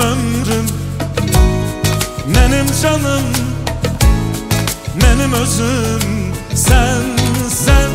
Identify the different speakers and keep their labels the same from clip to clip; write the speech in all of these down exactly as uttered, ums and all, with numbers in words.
Speaker 1: ömrüm, benim canım, benim özüm sen, sen.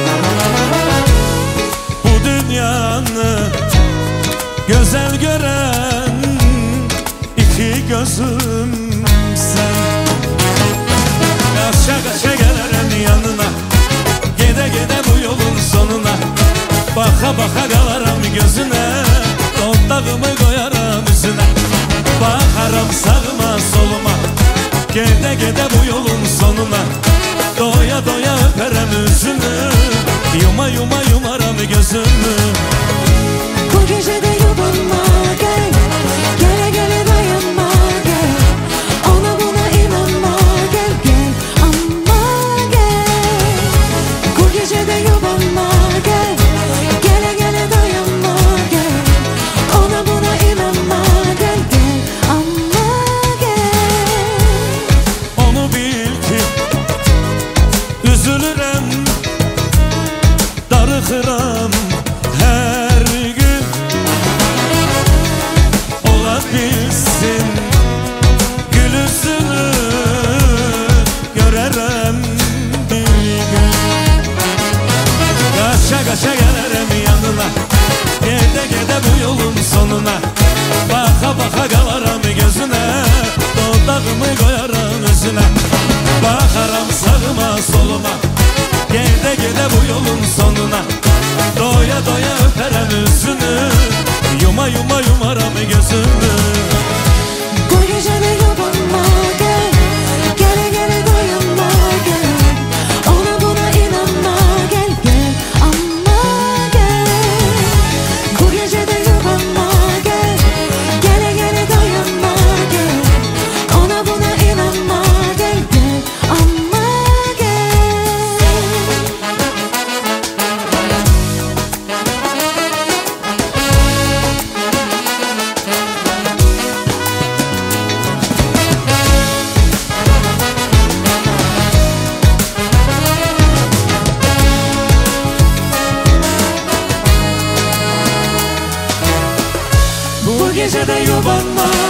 Speaker 1: Bu dünyanı güzel gören iki gözüm sen. Kaça kaça gelirim yanına, gide gide bu yolun sonuna. Baka baka kalarım gözüne, tontağımı koyarım üstüne. Bakarım sağıma soluma, gide gide bu yolun sonuna. Doya doya öperim yüzünü, yuma yuma yumarım gözümü.
Speaker 2: Bu gece de yubanma gel, gele gele dayanma gel. Ona buna inanma gel gel ama gel. Bu gece de yubanma gel, gele gele dayanma gel. Ona buna inanma gel gel ama gel.
Speaker 1: Onu bil ki üzülürüm, darıxıram her gün. Ola bilsin gülüsünü görərəm bir gün. Kaça kaça gelirim yanına, gede gede bu yolun sonuna. Baka baka kalarım gözüne, dodağımı koyarım üzüne. Bakarım sağıma soluma, gede gede bu yolun sonuna. Doya doya öperim yüzünü, yuma yuma yumarım gözümü.
Speaker 2: Bu gece de yubanma gel, gele gele dayanma gel. Ona buna inanma gel gel ama gel. Bu gece de yubanma gel, gele gele dayanma gel. Ona buna inanma gel gel ama gel.
Speaker 1: Bu gece de yubanma